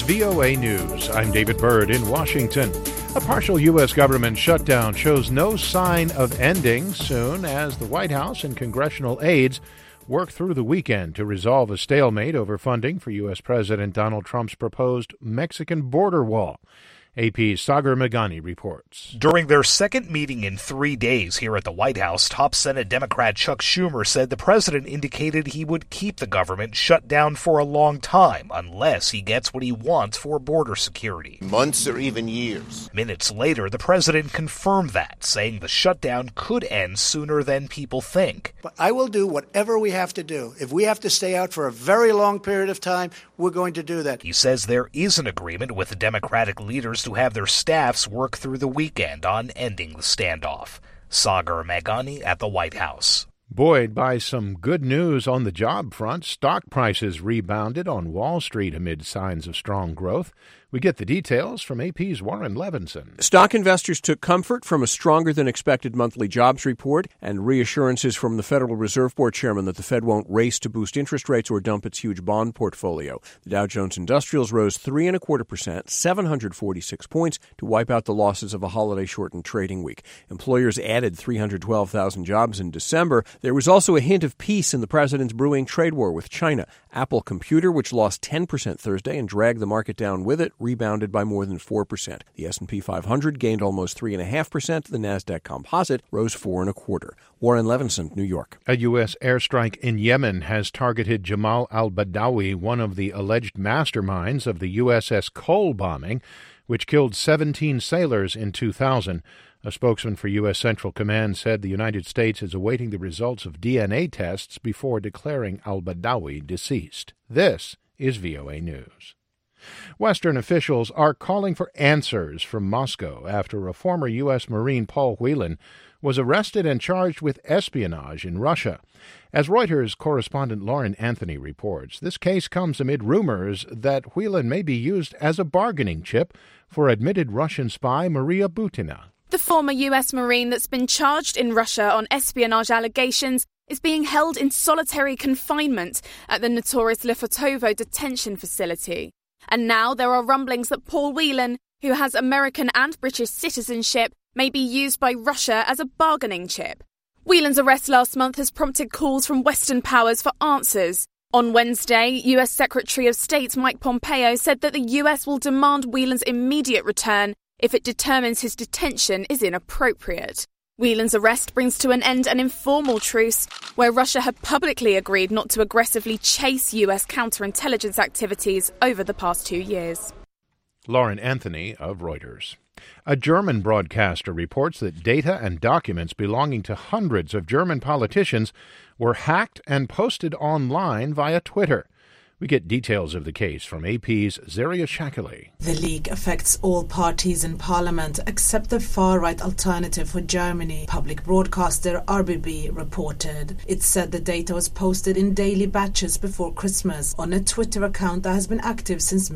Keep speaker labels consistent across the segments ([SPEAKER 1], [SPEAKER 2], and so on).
[SPEAKER 1] VOA News. I'm David Byrd in Washington. A partial U.S. government shutdown shows no sign of ending soon as the White House and congressional aides work through the weekend to resolve a stalemate over funding for U.S. President Donald Trump's proposed Mexican border wall. AP's Sagar Meghani reports.
[SPEAKER 2] During their second meeting in 3 days here at the White House, top Senate Democrat Chuck Schumer said the president indicated he would keep the government shut down for a long time unless he gets what he wants for border security.
[SPEAKER 3] Months or even years.
[SPEAKER 2] Minutes later, the president confirmed that, saying the shutdown could end sooner than people think.
[SPEAKER 4] But I will do whatever we have to do. If we have to stay out for a very long period of time, we're going to do that.
[SPEAKER 2] He says there is an agreement with the Democratic leaders to have their staffs work through the weekend on ending the standoff. Sagar Meghani at the White House.
[SPEAKER 1] Buoyed by some good news on the job front, stock prices rebounded on Wall Street amid signs of strong growth. We get the details from AP's Warren Levinson.
[SPEAKER 5] Stock investors took comfort from a stronger-than-expected monthly jobs report and reassurances from the Federal Reserve Board chairman that the Fed won't race to boost interest rates or dump its huge bond portfolio. The Dow Jones Industrials rose 3.25%, 746 points, to wipe out the losses of a holiday-shortened trading week. Employers added 312,000 jobs in December. There was also a hint of peace in the president's brewing trade war with China. Apple Computer, which lost 10% Thursday and dragged the market down with it, rebounded by more than 4%. The S&P 500 gained almost 3.5%. The Nasdaq Composite rose 4.25%. Warren Levinson, New York.
[SPEAKER 1] A U.S. airstrike in Yemen has targeted Jamal al-Badawi, one of the alleged masterminds of the USS Cole bombing, which killed 17 sailors in 2000. A spokesman for U.S. Central Command said the United States is awaiting the results of DNA tests before declaring al-Badawi deceased. This is VOA News. Western officials are calling for answers from Moscow after a former U.S. Marine, Paul Whelan, was arrested and charged with espionage in Russia. As Reuters correspondent Lauren Anthony reports, this case comes amid rumors that Whelan may be used as a bargaining chip for admitted Russian spy Maria Butina.
[SPEAKER 6] The former U.S. Marine that's been charged in Russia on espionage allegations is being held in solitary confinement at the notorious Lefortovo detention facility. And now there are rumblings that Paul Whelan, who has American and British citizenship, may be used by Russia as a bargaining chip. Whelan's arrest last month has prompted calls from Western powers for answers. On Wednesday, U.S. Secretary of State Mike Pompeo said that the U.S. will demand Whelan's immediate return if it determines his detention is inappropriate. Whelan's arrest brings to an end an informal truce where Russia had publicly agreed not to aggressively chase U.S. counterintelligence activities over the past 2 years.
[SPEAKER 1] Lauren Anthony of Reuters. A German broadcaster reports that data and documents belonging to hundreds of German politicians were hacked and posted online via Twitter. We get details of the case from AP's Zaria Shakili.
[SPEAKER 7] The leak affects all parties in parliament except the far-right Alternative for Germany. Public broadcaster RBB reported. It said the data was posted in daily batches before Christmas on a Twitter account that has been active since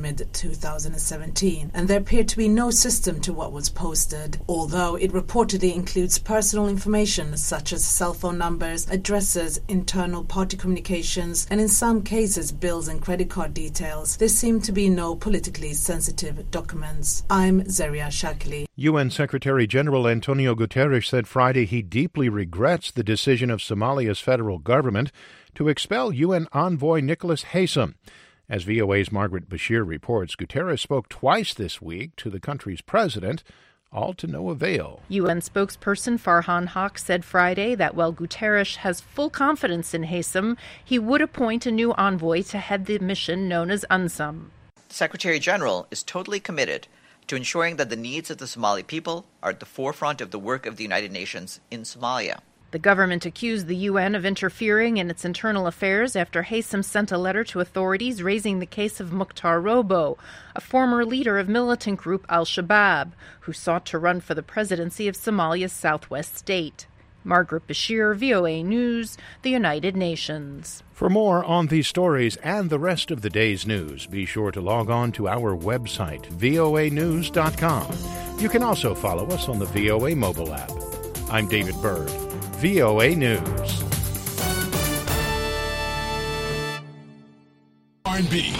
[SPEAKER 7] mid-2017. And there appeared to be no system to what was posted, although it reportedly includes personal information such as cell phone numbers, addresses, internal party communications, and in some cases bills and credit card details. There seem to be no politically sensitive documents. I'm Zaria Shakili.
[SPEAKER 1] UN Secretary-General Antonio Guterres said Friday he deeply regrets the decision of Somalia's federal government to expel UN envoy Nicholas Haysom. As VOA's Margaret Bashir reports, Guterres spoke twice this week to the country's president, all to no avail.
[SPEAKER 8] UN spokesperson Farhan Haq said Friday that while Guterres has full confidence in Haysom, he would appoint a new envoy to head the mission known as UNSOM.
[SPEAKER 9] The Secretary-General is totally committed to ensuring that the needs of the Somali people are at the forefront of the work of the United Nations in Somalia.
[SPEAKER 8] The government accused the UN of interfering in its internal affairs after Haysom sent a letter to authorities raising the case of Mukhtar Robo, a former leader of militant group al-Shabaab, who sought to run for the presidency of Somalia's southwest state. Margaret Bashir, VOA News, the United Nations.
[SPEAKER 1] For more on these stories and the rest of the day's news, be sure to log on to our website, voanews.com. You can also follow us on the VOA mobile app. I'm David Byrd, VOA News.
[SPEAKER 10] R&B,